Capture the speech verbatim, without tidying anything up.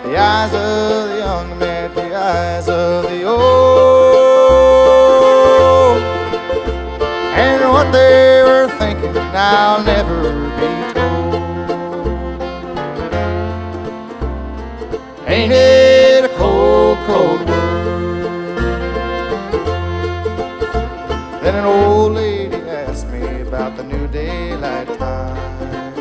the eyes of the young met the eyes of the old, and what they were thinking I'll never be told. Ain't it a cold, cold world? Then an old lady asked me about the new daylight time.